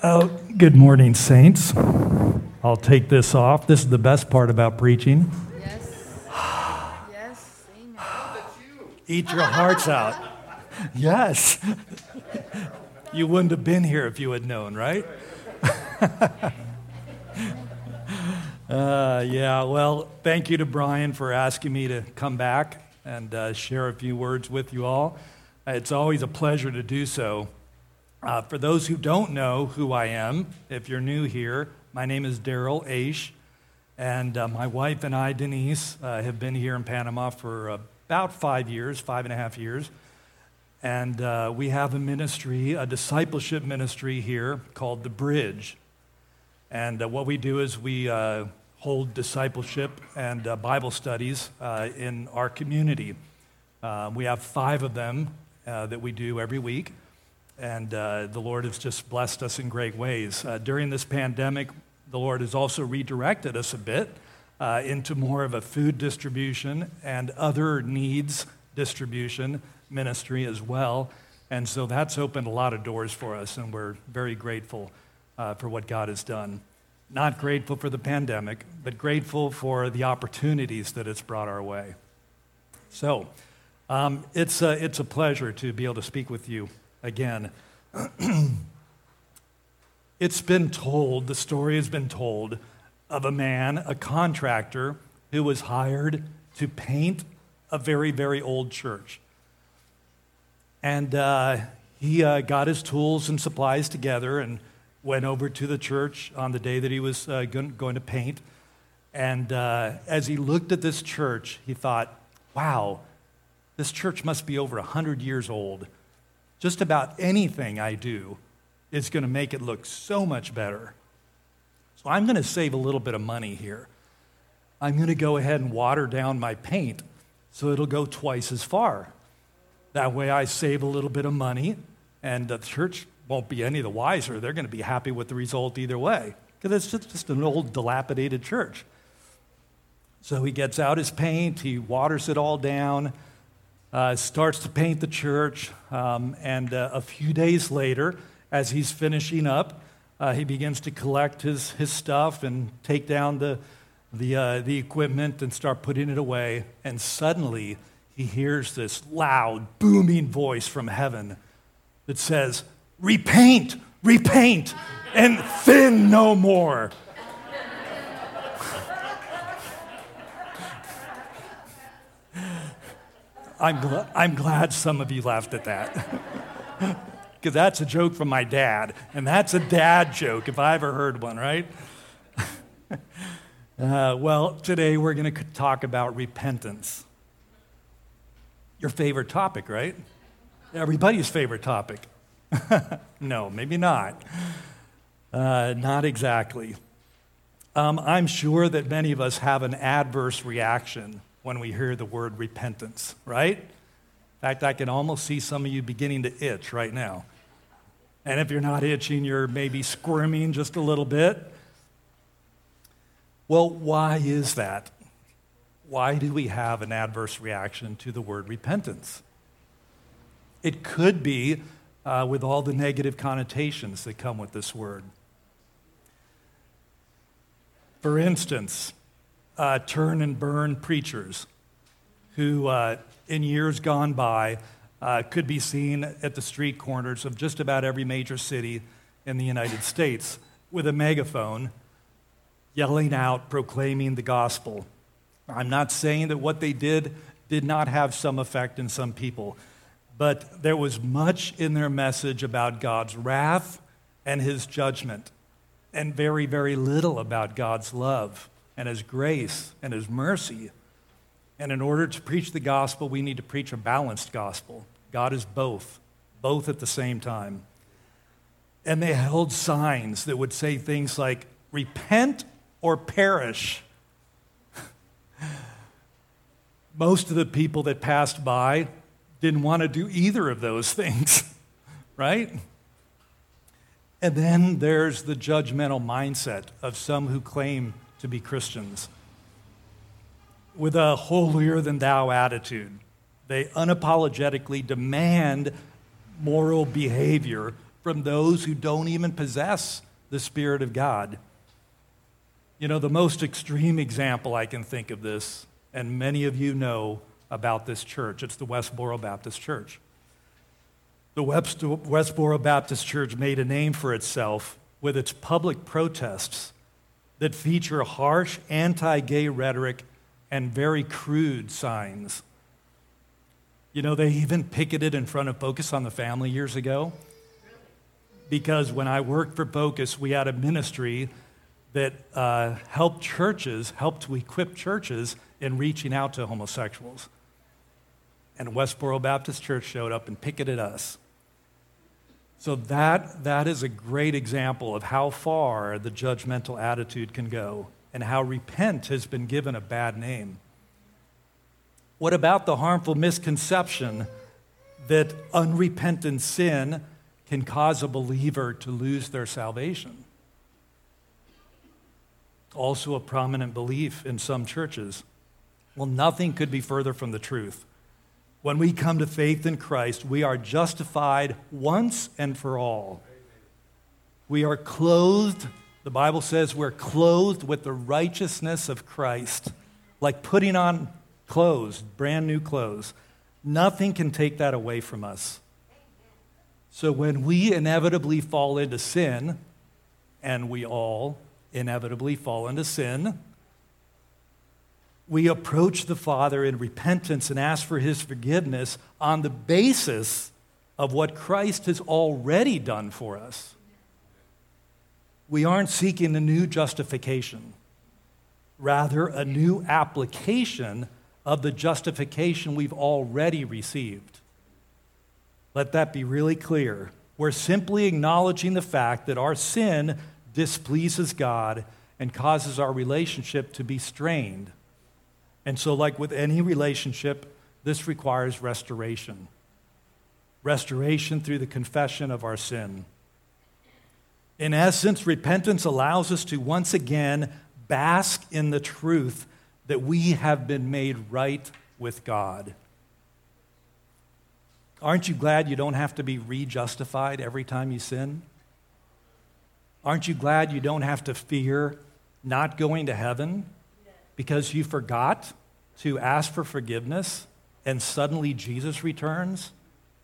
Oh, good morning, saints. I'll take this off. This is the best part about preaching. Yes. Yes. Amen. Eat your hearts out. Yes. You wouldn't have been here if you had known, right? Well, thank you to Brian for asking me to come back and share a few words with you all. It's always a pleasure to do so. For those who don't know who I am, if you're new here, my name is Daryl Aish, and my wife and I, Denise, have been here in Panama for about 5.5 years, and we have a ministry, a discipleship ministry here called The Bridge. And what we do is we hold discipleship and Bible studies in our community. We have 5 of them that we do every week. And the Lord has just blessed us in great ways. During this pandemic, the Lord has also redirected us a bit into more of a food distribution and other needs distribution ministry as well. And so that's opened a lot of doors for us, and we're very grateful for what God has done. Not grateful for the pandemic, but grateful for the opportunities that it's brought our way. So it's a pleasure to be able to speak with you again. It's been told, the story has been told, of a man, a contractor, who was hired to paint a very, very old church. And he got his tools and supplies together and went over to the church on the day that he was going to paint. And as he looked at this church, he thought, wow, this church must be over 100 years old. Just about anything I do is going to make it look so much better. So I'm going to save a little bit of money here. I'm going to go ahead and water down my paint so it'll go twice as far. That way I save a little bit of money, and the church won't be any the wiser. They're going to be happy with the result either way, because it's just an old, dilapidated church. So he gets out his paint, he waters it all down, starts to paint the church, and a few days later, as he's finishing up, he begins to collect his stuff and take down the equipment and start putting it away. And suddenly, he hears this loud, booming voice from heaven that says, "Repaint, repaint, and thin no more." I'm glad some of you laughed at that, because that's a joke from my dad, and that's a dad joke if I ever heard one, right? Well, today we're going to talk about repentance. Your favorite topic, right? Everybody's favorite topic. No, maybe not. Not exactly. I'm sure that many of us have an adverse reaction when we hear the word repentance, right? In fact, I can almost see some of you beginning to itch right now. And if you're not itching, you're maybe squirming just a little bit. Well, why is that? Why do we have an adverse reaction to the word repentance? It could be with all the negative connotations that come with this word. For instance, turn and burn preachers who in years gone by could be seen at the street corners of just about every major city in the United States with a megaphone yelling out, proclaiming the gospel. I'm not saying that what they did not have some effect in some people, but there was much in their message about God's wrath and his judgment, and very, very little about God's love and his grace and his mercy. And in order to preach the gospel, we need to preach a balanced gospel. God is both at the same time. And they held signs that would say things like, "Repent or perish." Most of the people that passed by didn't want to do either of those things, right? And then there's the judgmental mindset of some who claim to be Christians. With a holier-than-thou attitude, they unapologetically demand moral behavior from those who don't even possess the Spirit of God. You know, the most extreme example I can think of this, and many of you know about this church, it's the Westboro Baptist Church. The Westboro Baptist Church made a name for itself with its public protests that feature harsh anti-gay rhetoric and very crude signs. You know, they even picketed in front of Focus on the Family years ago, because when I worked for Focus, we had a ministry that helped to equip churches in reaching out to homosexuals. And Westboro Baptist Church showed up and picketed us. So that is a great example of how far the judgmental attitude can go and how repent has been given a bad name. What about the harmful misconception that unrepentant sin can cause a believer to lose their salvation? Also a prominent belief in some churches. Well, nothing could be further from the truth. When we come to faith in Christ, we are justified once and for all. We are clothed, the Bible says we're clothed with the righteousness of Christ, like putting on clothes, brand new clothes. Nothing can take that away from us. So when we inevitably fall into sin, and we all inevitably fall into sin, we approach the Father in repentance and ask for his forgiveness on the basis of what Christ has already done for us. We aren't seeking a new justification, rather a new application of the justification we've already received. Let that be really clear. We're simply acknowledging the fact that our sin displeases God and causes our relationship to be strained. And so, like with any relationship, this requires restoration. Restoration through the confession of our sin. In essence, repentance allows us to once again bask in the truth that we have been made right with God. Aren't you glad you don't have to be re-justified every time you sin? Aren't you glad you don't have to fear not going to heaven because you forgot to ask for forgiveness and suddenly Jesus returns?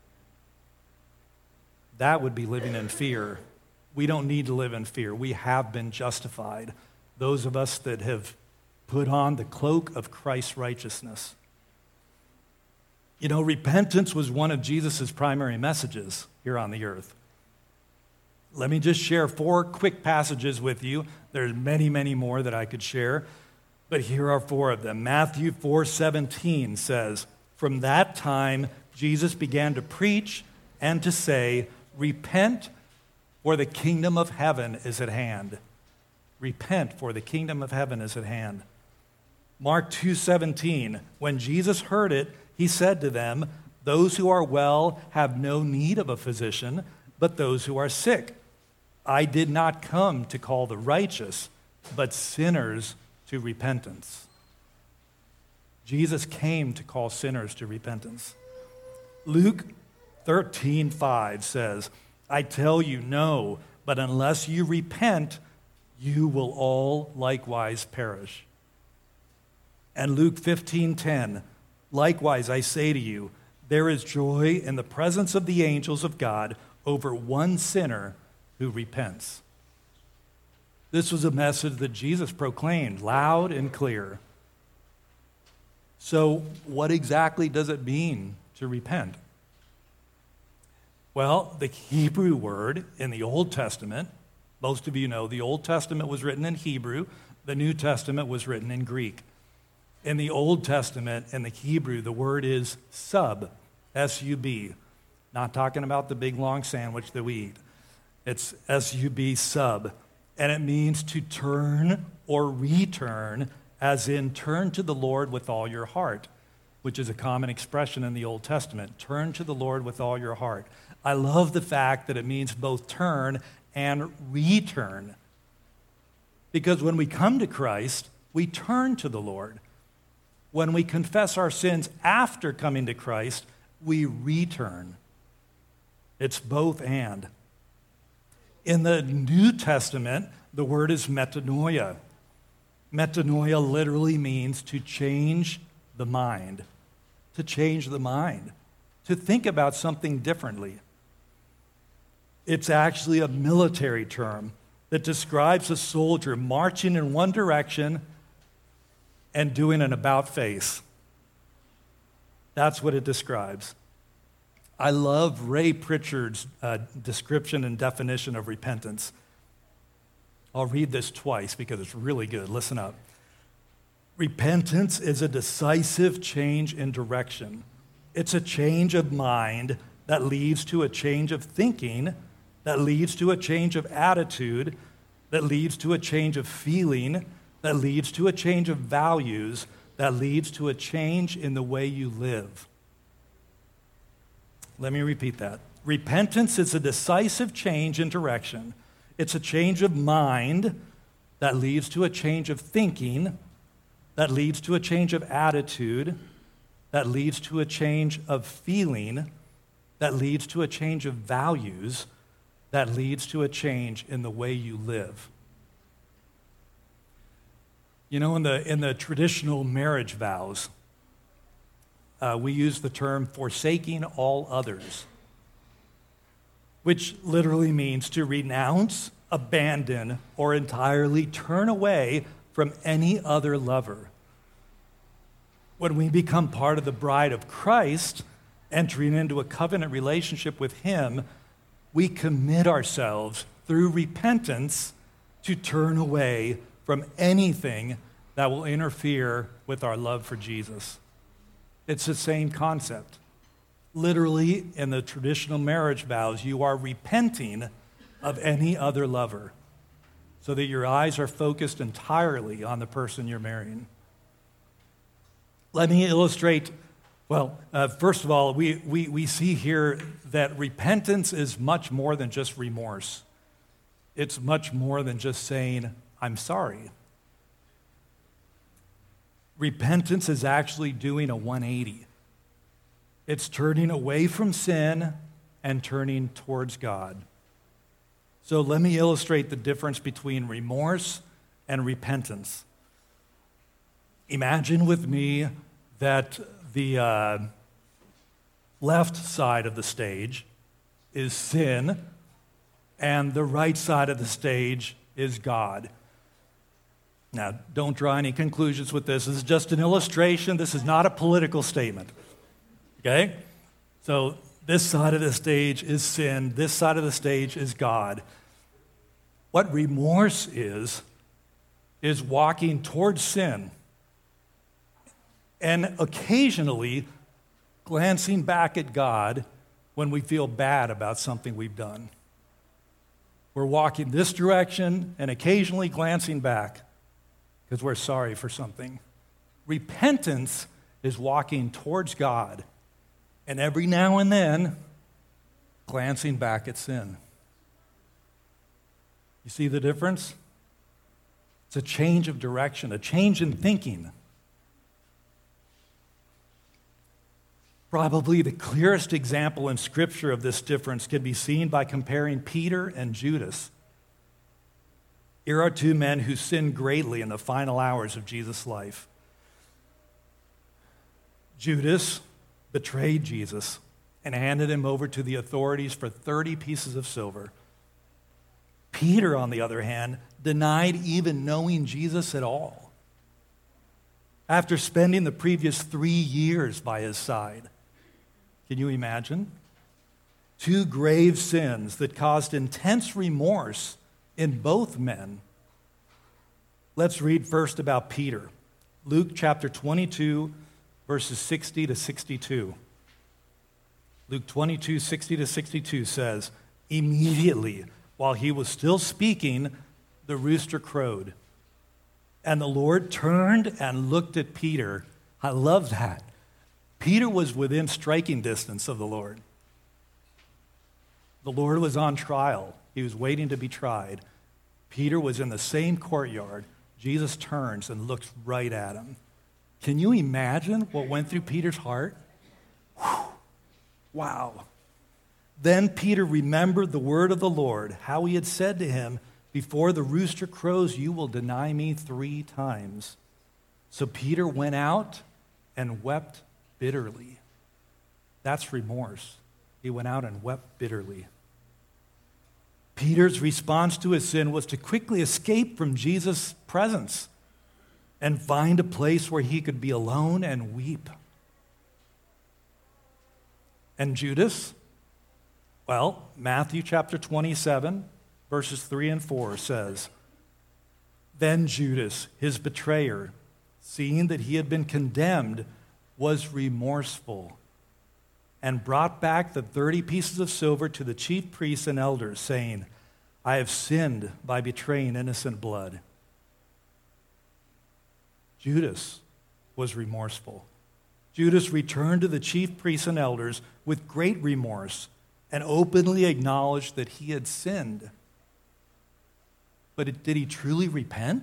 That would be living in fear. We don't need to live in fear. We have been justified. Those of us that have put on the cloak of Christ's righteousness. You know, repentance was one of Jesus' primary messages here on the earth. Let me just share 4 quick passages with you. There's many, many more that I could share, but here are 4 of them. Matthew 4:17 says, "From that time, Jesus began to preach and to say, 'Repent, for the kingdom of heaven is at hand.'" Repent, for the kingdom of heaven is at hand. Mark 2:17, when Jesus heard it, he said to them, "Those who are well have no need of a physician, but those who are sick. I did not come to call the righteous, but sinners to repentance." Jesus came to call sinners to repentance. Luke 13:5 says, "I tell you, no, but unless you repent, you will all likewise perish." And Luke 15:10, "Likewise I say to you, there is joy in the presence of the angels of God over one sinner who repents." This was a message that Jesus proclaimed loud and clear. So, what exactly does it mean to repent? Well, the Hebrew word in the Old Testament, most of you know the Old Testament was written in Hebrew, the New Testament was written in Greek. In the Old Testament, in the Hebrew, the word is sub, S-U-B. Not talking about the big long sandwich that we eat. It's S-U-B, sub. And it means to turn or return, as in turn to the Lord with all your heart, which is a common expression in the Old Testament. Turn to the Lord with all your heart. I love the fact that it means both turn and return. Because when we come to Christ, we turn to the Lord. When we confess our sins after coming to Christ, we return. It's both and. In the New Testament, the word is metanoia. Metanoia literally means to change the mind, to change the mind, to think about something differently. It's actually a military term that describes a soldier marching in one direction and doing an about face. That's what it describes. I love Ray Pritchard's description and definition of repentance. I'll read this twice because it's really good. Listen up. Repentance is a decisive change in direction. It's a change of mind that leads to a change of thinking, that leads to a change of attitude, that leads to a change of feeling, that leads to a change of values, that leads to a change in the way you live. Let me repeat that. Repentance is a decisive change in direction. It's a change of mind that leads to a change of thinking, that leads to a change of attitude, that leads to a change of feeling, that leads to a change of values, that leads to a change in the way you live. You know, in the traditional marriage vows, we use the term forsaking all others, which literally means to renounce, abandon, or entirely turn away from any other lover. When we become part of the bride of Christ, entering into a covenant relationship with Him, we commit ourselves through repentance to turn away from anything that will interfere with our love for Jesus. It's the same concept. Literally, in the traditional marriage vows, you are repenting of any other lover so that your eyes are focused entirely on the person you're marrying. Let me illustrate. First of all, we see here that repentance is much more than just remorse. It's much more than just saying, I'm sorry. Repentance is actually doing a 180. It's turning away from sin and turning towards God. So let me illustrate the difference between remorse and repentance. Imagine with me that the left side of the stage is sin, and the right side of the stage is God. Now, don't draw any conclusions with this. This is just an illustration. This is not a political statement. Okay? So this side of the stage is sin. This side of the stage is God. What remorse is walking towards sin and occasionally glancing back at God when we feel bad about something we've done. We're walking this direction and occasionally glancing back because we're sorry for something. Repentance is walking towards God and every now and then glancing back at sin. You see the difference? It's a change of direction, a change in thinking. Probably the clearest example in Scripture of this difference can be seen by comparing Peter and Judas. Here are two men who sinned greatly in the final hours of Jesus' life. Judas betrayed Jesus and handed him over to the authorities for 30 pieces of silver. Peter, on the other hand, denied even knowing Jesus at all. After spending the previous 3 years by his side, can you imagine? Two grave sins that caused intense remorse in both men. Let's read first about Peter. Luke chapter 22, verses 60 to 62. Luke 22, 60 to 62 says, immediately while he was still speaking, the rooster crowed. And the Lord turned and looked at Peter. I love that. Peter was within striking distance of the Lord. The Lord was on trial. He was waiting to be tried. Peter was in the same courtyard. Jesus turns and looks right at him. Can you imagine what went through Peter's heart? Whew. Wow. Then Peter remembered the word of the Lord, how he had said to him, "Before the rooster crows, you will deny me 3 times." So Peter went out and wept bitterly. That's remorse. He went out and wept bitterly. Peter's response to his sin was to quickly escape from Jesus' presence and find a place where he could be alone and weep. And Judas? Well, Matthew chapter 27, verses 3 and 4 says, "Then Judas, his betrayer, seeing that he had been condemned, was remorseful and brought back the 30 pieces of silver to the chief priests and elders, saying, 'I have sinned by betraying innocent blood.'" Judas was remorseful. Judas returned to the chief priests and elders with great remorse and openly acknowledged that he had sinned. But did he truly repent?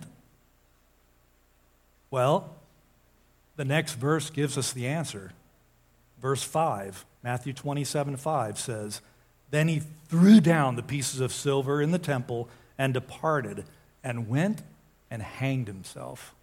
Well, the next verse gives us the answer. Verse 5, Matthew 27:5 says, "Then he threw down the pieces of silver in the temple and departed and went and hanged himself."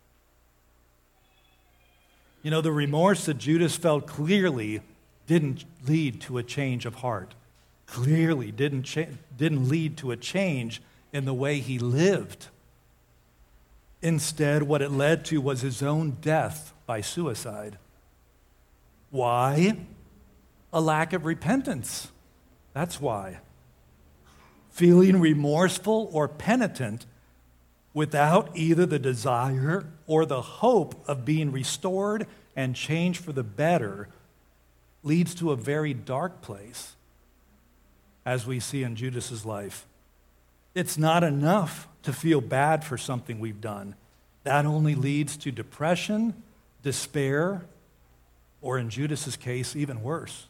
You know, the remorse that Judas felt clearly didn't lead to a change of heart. Clearly didn't lead to a change in the way he lived. Instead, what it led to was his own death by suicide. Why? A lack of repentance. That's why. Feeling remorseful or penitent without either the desire or the hope of being restored and changed for the better leads to a very dark place, as we see in Judas's life. It's not enough to feel bad for something we've done. That only leads to depression, despair, or in Judas's case, even worse.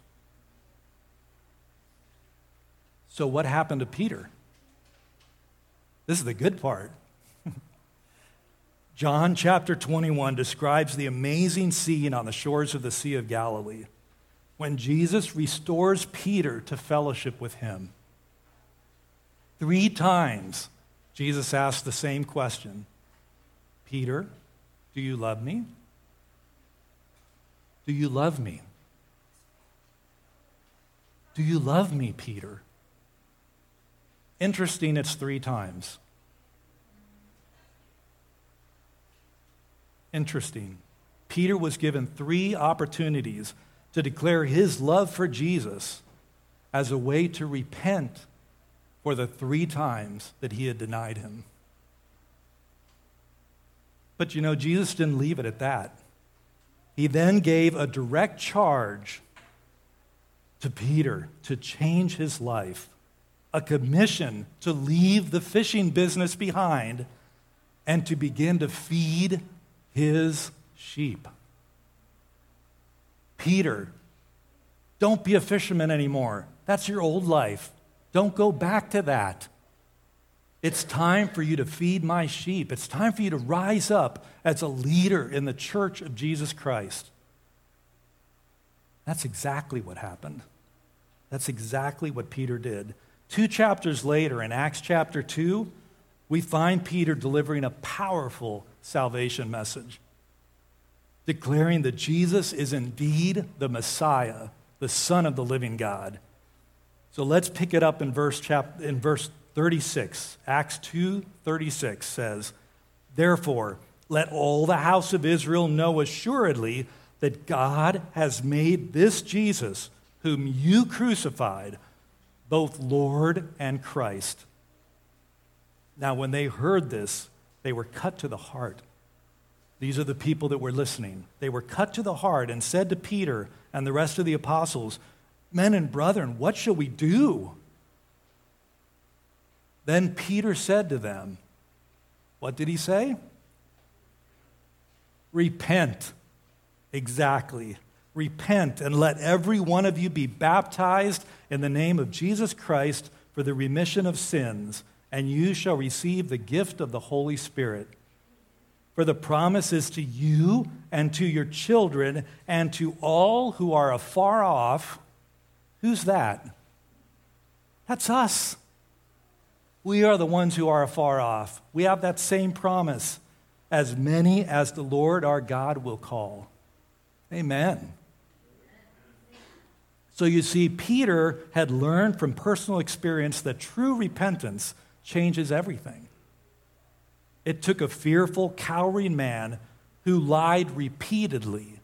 So what happened to Peter? This is the good part. John chapter 21 describes the amazing scene on the shores of the Sea of Galilee when Jesus restores Peter to fellowship with him. 3 times, Jesus asked the same question. "Peter, do you love me? Do you love me? Do you love me, Peter?" Interesting, it's 3 times. Interesting. Peter was given 3 opportunities to declare his love for Jesus as a way to repent for the 3 times that he had denied him. But you know, Jesus didn't leave it at that. He then gave a direct charge to Peter to change his life, a commission to leave the fishing business behind and to begin to feed his sheep. Peter, don't be a fisherman anymore. That's your old life. Don't go back to that. It's time for you to feed my sheep. It's time for you to rise up as a leader in the church of Jesus Christ. That's exactly what happened. That's exactly what Peter did. 2 chapters later, in Acts chapter 2, we find Peter delivering a powerful salvation message, declaring that Jesus is indeed the Messiah, the Son of the living God. So let's pick it up in verse 36. Acts 2:36 says, "Therefore, let all the house of Israel know assuredly that God has made this Jesus, whom you crucified, both Lord and Christ." Now, when they heard this, they were cut to the heart. These are the people that were listening. They were cut to the heart and said to Peter and the rest of the apostles, "Men and brethren, what shall we do?" Then Peter said to them, what did he say? Repent. Exactly. Repent and let every one of you be baptized in the name of Jesus Christ for the remission of sins, and you shall receive the gift of the Holy Spirit. For the promise is to you and to your children and to all who are afar off. Who's that? That's us. We are the ones who are afar off. We have that same promise. As many as the Lord our God will call. Amen. So you see, Peter had learned from personal experience that true repentance changes everything. It took a fearful, cowering man who lied repeatedly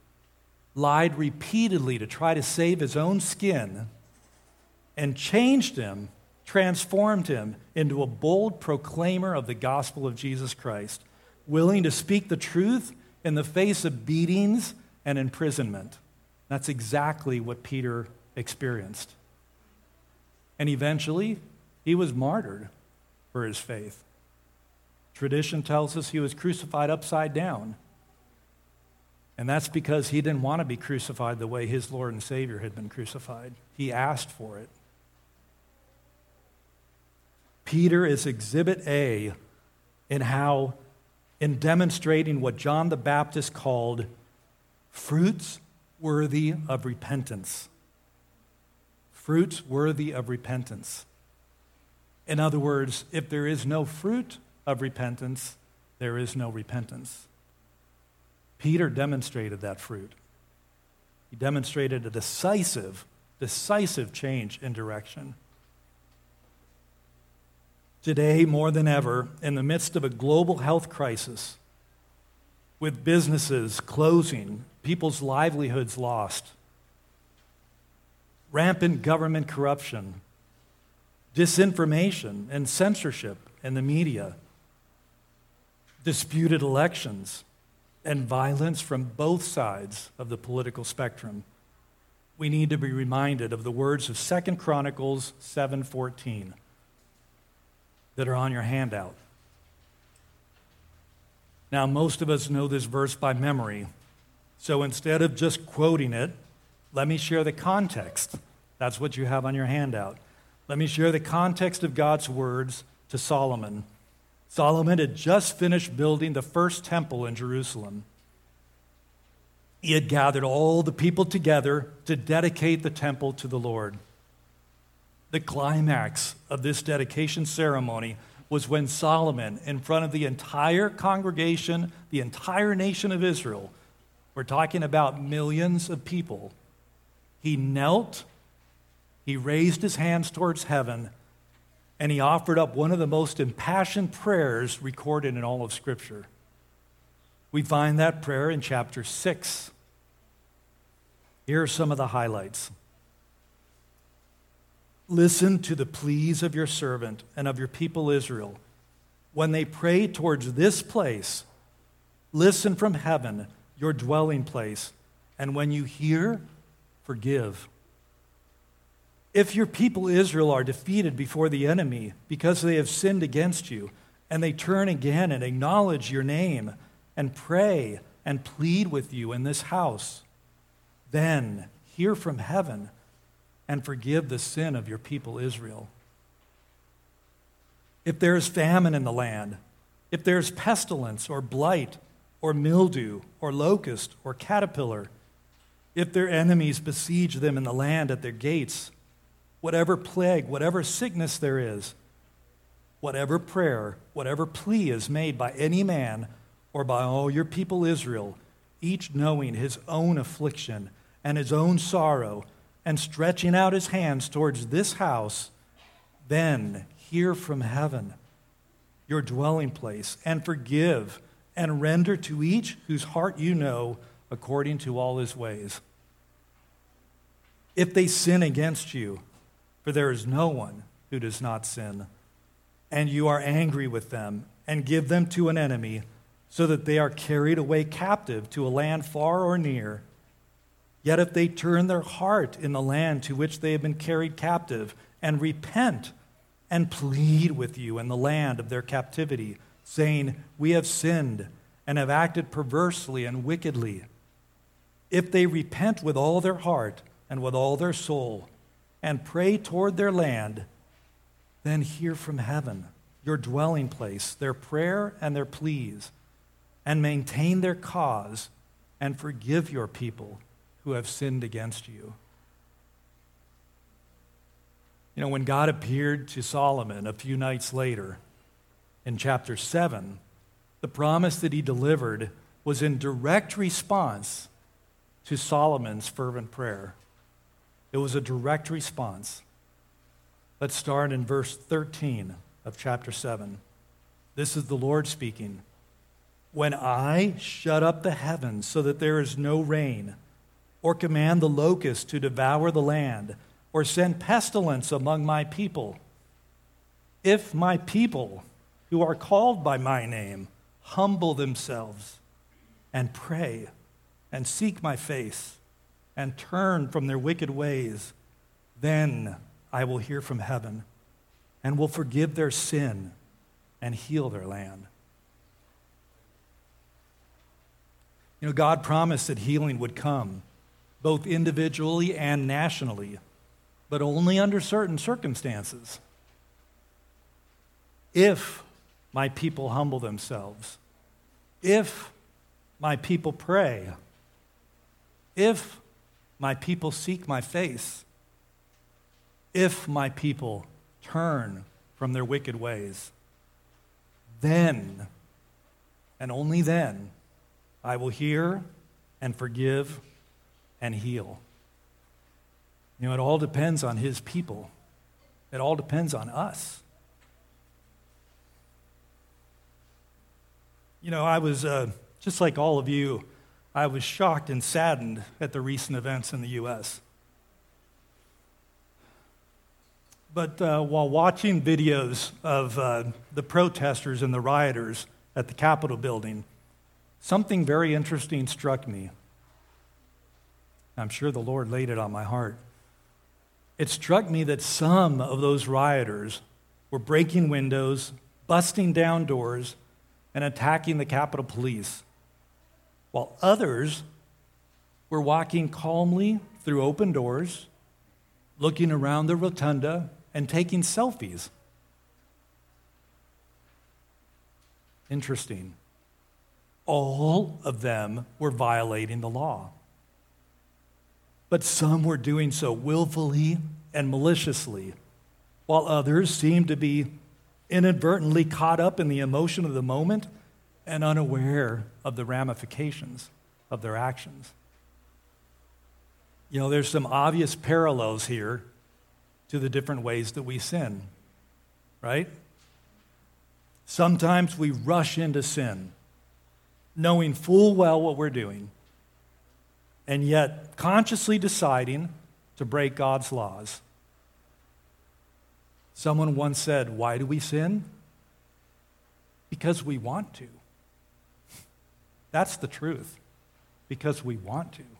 to try to save his own skin, and changed him, transformed him into a bold proclaimer of the gospel of Jesus Christ, willing to speak the truth in the face of beatings and imprisonment. That's exactly what Peter experienced. And eventually, he was martyred for his faith. Tradition tells us he was crucified upside down. And that's because he didn't want to be crucified the way his Lord and Savior had been crucified. He asked for it. Peter is exhibit A in demonstrating what John the Baptist called fruits worthy of repentance. Fruits worthy of repentance. In other words, if there is no fruit of repentance, there is no repentance. Peter demonstrated that fruit. He demonstrated a decisive change in direction. Today, more than ever, in the midst of a global health crisis, with businesses closing, people's livelihoods lost, rampant government corruption, disinformation and censorship in the media, disputed elections, and violence from both sides of the political spectrum, we need to be reminded of the words of 2 Chronicles 7:14 that are on your handout. Now, most of us know this verse by memory, so instead of just quoting it, let me share the context. That's what you have on your handout. Let me share the context of God's words to Solomon. Solomon had just finished building the first temple in Jerusalem. He had gathered all the people together to dedicate the temple to the Lord. The climax of this dedication ceremony was when Solomon, in front of the entire congregation, the entire nation of Israel, we're talking about millions of people, he knelt, he raised his hands towards heaven, and he offered up one of the most impassioned prayers recorded in all of Scripture. We find that prayer in chapter 6. Here are some of the highlights. Listen to the pleas of your servant and of your people Israel. When they pray towards this place, listen from heaven, your dwelling place, and when you hear, forgive. If your people Israel are defeated before the enemy because they have sinned against you, and they turn again and acknowledge your name and pray and plead with you in this house, then hear from heaven and forgive the sin of your people Israel. If there is famine in the land, if there is pestilence or blight or mildew or locust or caterpillar, if their enemies besiege them in the land at their gates, whatever plague, whatever sickness there is, whatever prayer, whatever plea is made by any man or by all your people Israel, each knowing his own affliction and his own sorrow, and stretching out his hands towards this house, then hear from heaven, your dwelling place, and forgive and render to each whose heart you know according to all his ways. If they sin against you, for there is no one who does not sin, and you are angry with them and give them to an enemy, so that they are carried away captive to a land far or near, yet if they turn their heart in the land to which they have been carried captive and repent and plead with you in the land of their captivity, saying, we have sinned and have acted perversely and wickedly, if they repent with all their heart and with all their soul and pray toward their land, then hear from heaven, your dwelling place, their prayer and their pleas, and maintain their cause and forgive your people who have sinned against you. You know, when God appeared to Solomon a few nights later in chapter 7, the promise that he delivered was in direct response to Solomon's fervent prayer. It was a direct response. Let's start in verse 13 of chapter 7. This is the Lord speaking. When I shut up the heavens so that there is no rain, or command the locust to devour the land, or send pestilence among my people, if my people who are called by my name humble themselves and pray and seek my face and turn from their wicked ways, then I will hear from heaven and will forgive their sin and heal their land. You know, God promised that healing would come, both individually and nationally, but only under certain circumstances. If my people humble themselves, if my people pray, if my people seek my face, if my people turn from their wicked ways, then, and only then, I will hear and forgive and heal. You know, it all depends on his people. It all depends on us. You know, I was, just like all of you, I was shocked and saddened at the recent events in the U.S. But while watching videos of the protesters and the rioters at the Capitol building, something very interesting struck me. I'm sure the Lord laid it on my heart. It struck me that some of those rioters were breaking windows, busting down doors, and attacking the Capitol Police, while others were walking calmly through open doors, looking around the rotunda, and taking selfies. Interesting. All of them were violating the law. But some were doing so willfully and maliciously, while others seemed to be inadvertently caught up in the emotion of the moment and unaware of the ramifications of their actions. You know, there's some obvious parallels here to the different ways that we sin, right? Sometimes we rush into sin, knowing full well what we're doing, and yet consciously deciding to break God's laws. Someone once said, why do we sin? Because we want to. That's the truth. Because we want to.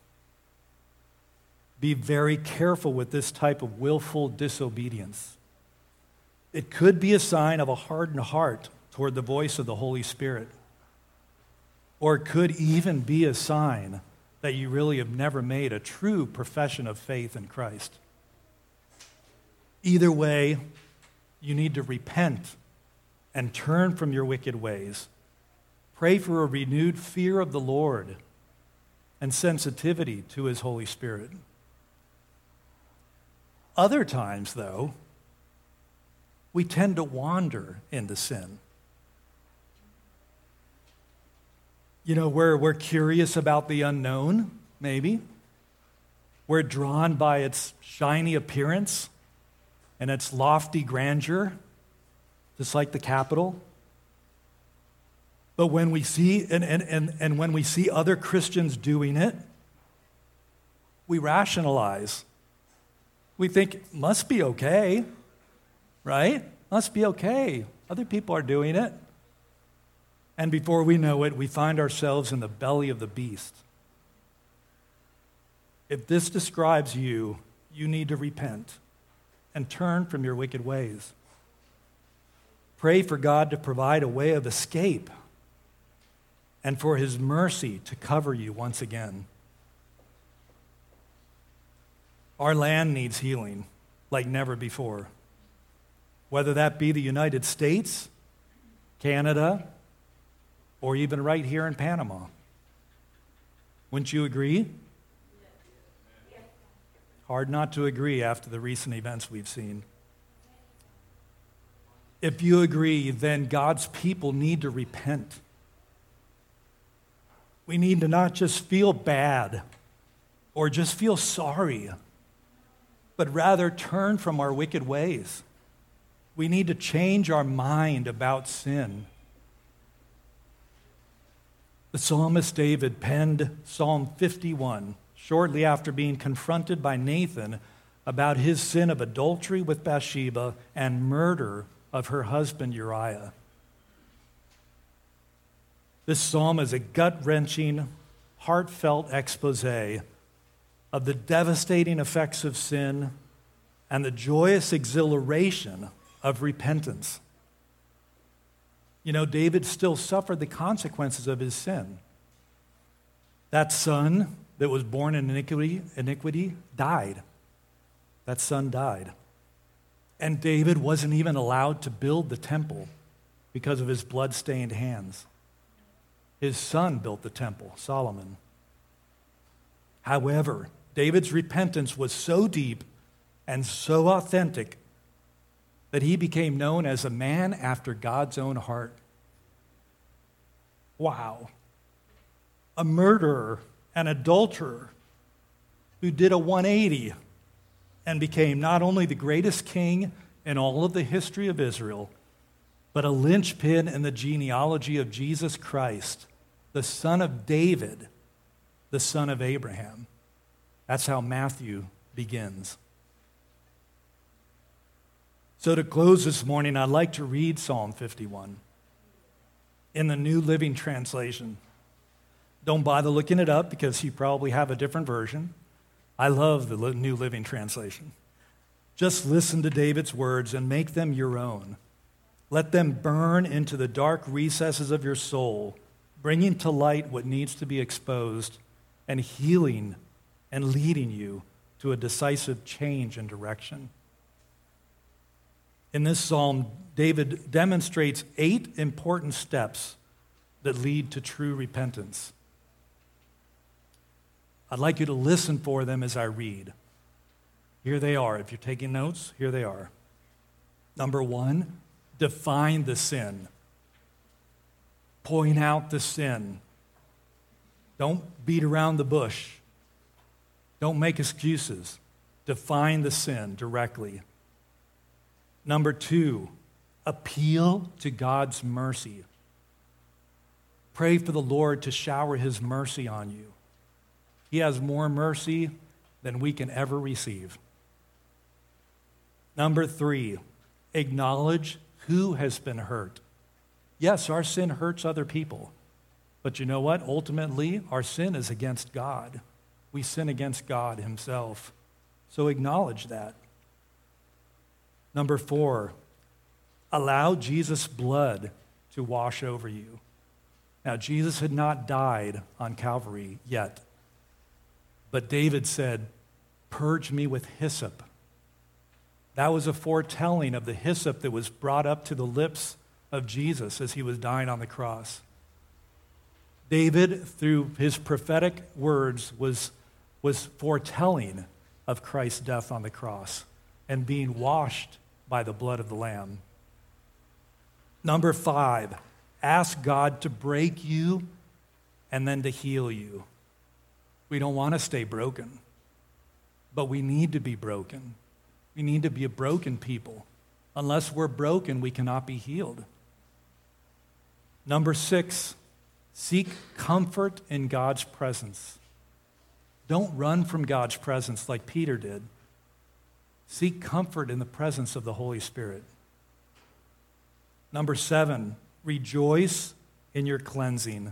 Be very careful with this type of willful disobedience. It could be a sign of a hardened heart toward the voice of the Holy Spirit. Or it could even be a sign that you really have never made a true profession of faith in Christ. Either way, you need to repent and turn from your wicked ways. Pray for a renewed fear of the Lord and sensitivity to his Holy Spirit. Other times, though, we tend to wander into sin. You know, we're curious about the unknown, maybe. We're drawn by its shiny appearance and its lofty grandeur, just like the Capitol. But when we see, and when we see other Christians doing it, we rationalize. We think, it must be okay, right? Must be okay. Other people are doing it. And before we know it, we find ourselves in the belly of the beast. If this describes you, you need to repent and turn from your wicked ways. Pray for God to provide a way of escape and for his mercy to cover you once again. Our land needs healing like never before. Whether that be the United States, Canada, or even right here in Panama. Wouldn't you agree? Hard not to agree after the recent events we've seen. If you agree, then God's people need to repent. We need to not just feel bad or just feel sorry, but rather turn from our wicked ways. We need to change our mind about sin. The psalmist David penned Psalm 51 shortly after being confronted by Nathan about his sin of adultery with Bathsheba and murder of her husband Uriah. This psalm is a gut-wrenching, heartfelt expose of the devastating effects of sin and the joyous exhilaration of repentance. You know, David still suffered the consequences of his sin. That son that was born in iniquity died. That son died. And David wasn't even allowed to build the temple because of his blood-stained hands. His son built the temple, Solomon. However, David's repentance was so deep and so authentic that he became known as a man after God's own heart. Wow. A murderer, an adulterer who did a 180 and became not only the greatest king in all of the history of Israel, but a linchpin in the genealogy of Jesus Christ, the son of David, the son of Abraham. That's how Matthew begins. So to close this morning, I'd like to read Psalm 51 in the New Living Translation. Don't bother looking it up because you probably have a different version. I love the New Living Translation. Just listen to David's words and make them your own. Let them burn into the dark recesses of your soul, bringing to light what needs to be exposed and healing and leading you to a decisive change in direction. In this psalm, David demonstrates 8 important steps that lead to true repentance. I'd like you to listen for them as I read. Here they are. If you're taking notes, here they are. Number 1, define the sin. Point out the sin. Don't beat around the bush. Don't make excuses. Define the sin directly. Number 2, appeal to God's mercy. Pray for the Lord to shower his mercy on you. He has more mercy than we can ever receive. Number 3, acknowledge who has been hurt. Yes, our sin hurts other people. But you know what? Ultimately, our sin is against God. We sin against God himself. So acknowledge that. Number 4, allow Jesus' blood to wash over you. Now, Jesus had not died on Calvary yet. But David said, purge me with hyssop. That was a foretelling of the hyssop that was brought up to the lips of Jesus as he was dying on the cross. David, through his prophetic words, was foretelling of Christ's death on the cross and being washed by the blood of the Lamb. Number 5, ask God to break you and then to heal you. We don't want to stay broken, but we need to be broken. We need to be a broken people. Unless we're broken, we cannot be healed. Number 6, seek comfort in God's presence. Don't run from God's presence like Peter did. Seek comfort in the presence of the Holy Spirit. Number 7, rejoice in your cleansing.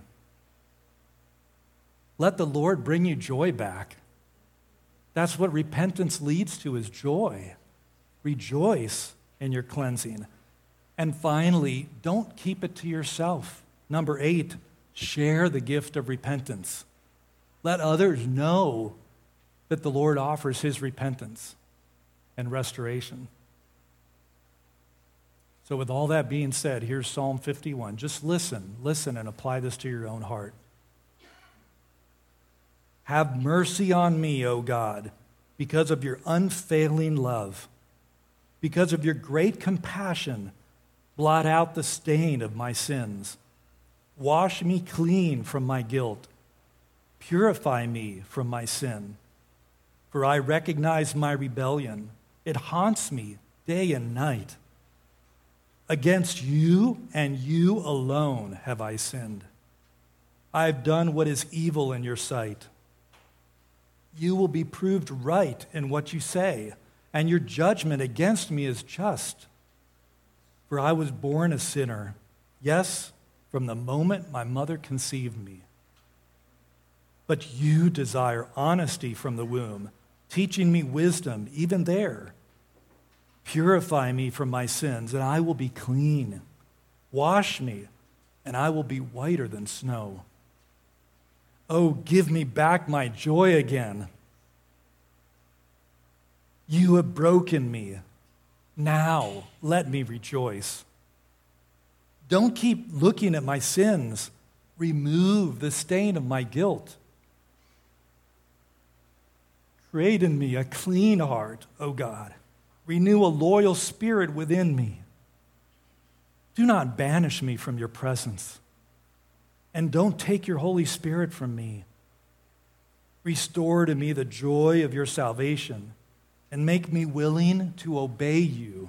Let the Lord bring you joy back. That's what repentance leads to, is joy. Rejoice in your cleansing. And finally, don't keep it to yourself. Number 8, share the gift of repentance. Let others know that the Lord offers his repentance and restoration. So with all that being said, here's Psalm 51. Just listen and apply this to your own heart. Have mercy on me, O God, because of your unfailing love. Because of your great compassion, Blot out the stain of my sins. Wash me clean from my guilt. Purify me from my sin. For I recognize my rebellion. It haunts me day and night. Against you and you alone have I sinned. I have done what is evil in your sight. You will be proved right in what you say, and your judgment against me is just. For I was born a sinner, yes, from the moment my mother conceived me. But you desire honesty from the womb, teaching me wisdom even there. Purify me from my sins, and I will be clean. Wash me, and I will be whiter than snow. Oh, give me back my joy again. You have broken me. Now let me rejoice. Don't keep looking at my sins. Remove the stain of my guilt. Create in me a clean heart, O God. Renew a loyal spirit within me. Do not banish me from your presence, and don't take your Holy Spirit from me. Restore to me the joy of your salvation, and make me willing to obey you.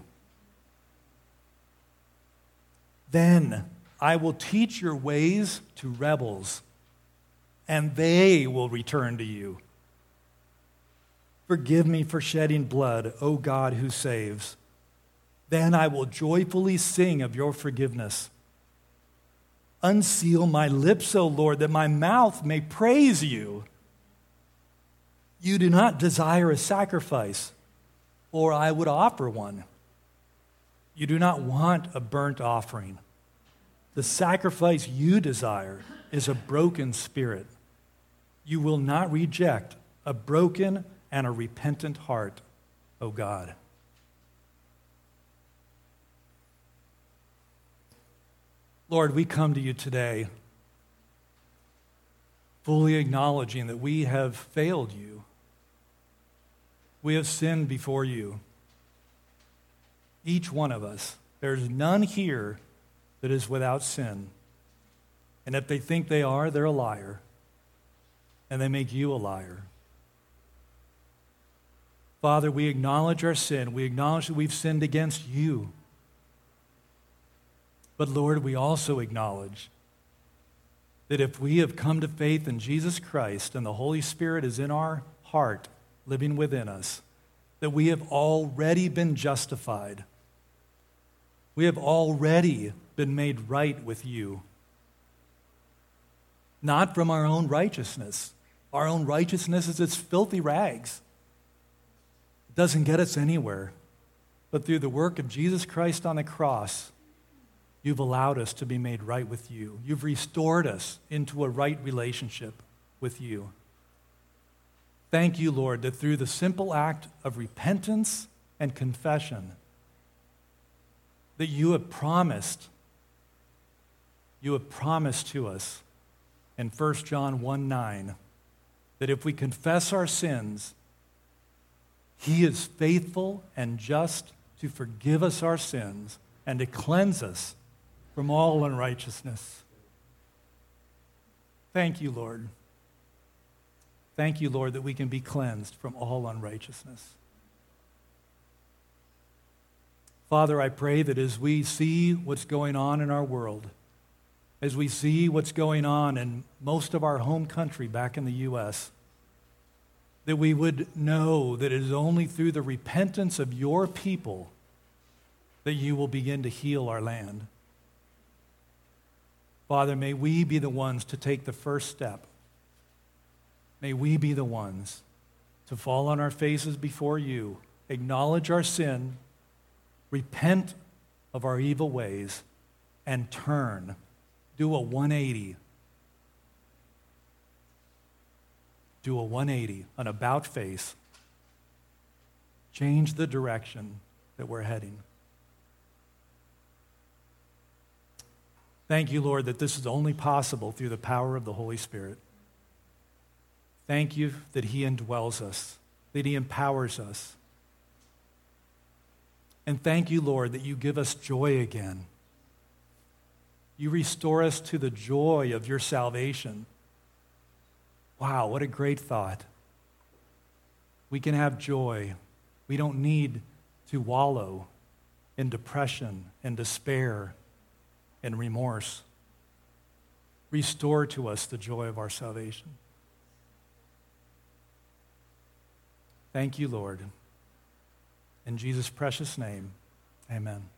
Then I will teach your ways to rebels, and they will return to you. Forgive me for shedding blood, O God who saves. Then I will joyfully sing of your forgiveness. Unseal my lips, O Lord, that my mouth may praise you. You do not desire a sacrifice, or I would offer one. You do not want a burnt offering. The sacrifice you desire is a broken spirit. You will not reject a broken and a repentant heart, O God. Lord, we come to you today fully acknowledging that we have failed you. We have sinned before you. Each one of us. There's none here that is without sin. And if they think they are, they're a liar. And they make you a liar. Father, we acknowledge our sin. We acknowledge that we've sinned against you. But Lord, we also acknowledge that if we have come to faith in Jesus Christ and the Holy Spirit is in our heart, living within us, that we have already been justified. We have already been made right with you. Not from our own righteousness. Our own righteousness is its filthy rags. It doesn't get us anywhere. But through the work of Jesus Christ on the cross, you've allowed us to be made right with you. You've restored us into a right relationship with you. Thank you, Lord, that through the simple act of repentance and confession, that you have promised to us in 1 John 1:9 that if we confess our sins, he is faithful and just to forgive us our sins and to cleanse us from all unrighteousness. Thank you, Lord. Thank you, Lord, that we can be cleansed from all unrighteousness. Father, I pray that as we see what's going on in our world, as we see what's going on in most of our home country back in the U.S., that we would know that it is only through the repentance of your people that you will begin to heal our land. Father, may we be the ones to take the first step. May we be the ones to fall on our faces before you, acknowledge our sin, repent of our evil ways, and turn. Do a 180. Do a 180, an about face. Change the direction that we're heading. Thank you, Lord, that this is only possible through the power of the Holy Spirit. Thank you that he indwells us, that he empowers us. And thank you, Lord, that you give us joy again. You restore us to the joy of your salvation. Wow, what a great thought. We can have joy. We don't need to wallow in depression and despair and remorse. Restore to us the joy of our salvation. Thank you, Lord. In Jesus' precious name, amen.